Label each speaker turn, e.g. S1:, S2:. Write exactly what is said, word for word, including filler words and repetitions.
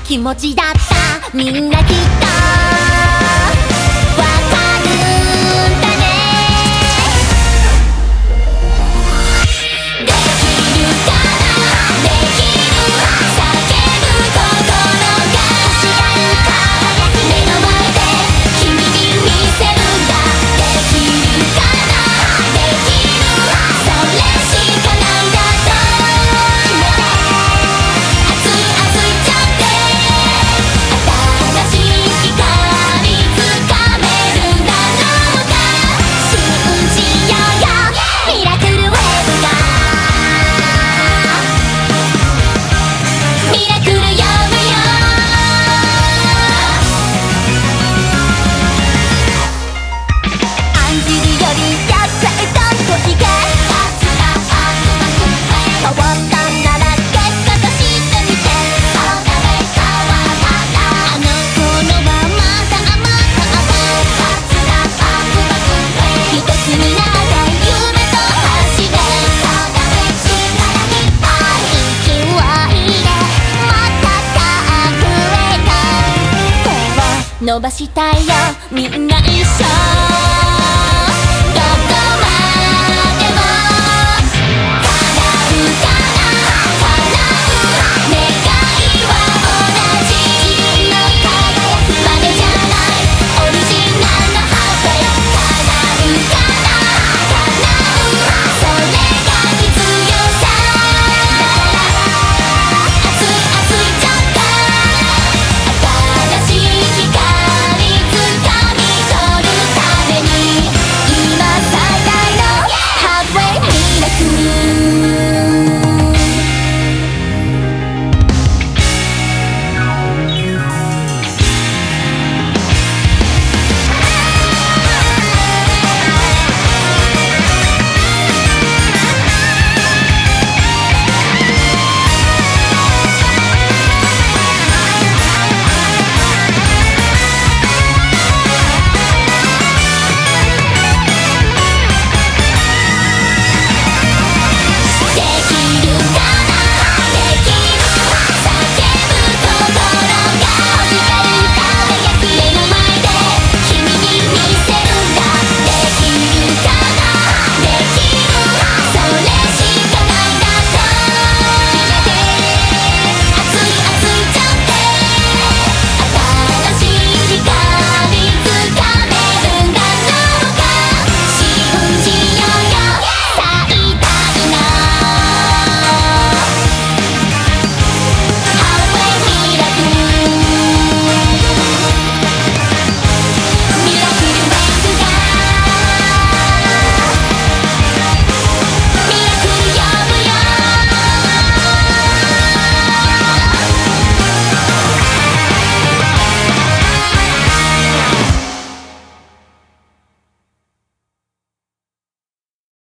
S1: 気持ちだったみんなきっとわかるんだね。できるかなできる叫ぶ心がし合う輝き目の前で君に見せるんだ。できるかなできるそれしかないだと決めて熱い熱いちゃって新しい光つかめるんだろうか。信じようよミラクルウェーブがミラクル呼ぶよ。案じるよりやっちゃえた時が変わったなら結果としてみてそうだね変わったあの頃はまだまだ一つになった夢と走れそうだね力いっぱい勢いでまた溢れた手を伸ばしたいよみんな一緒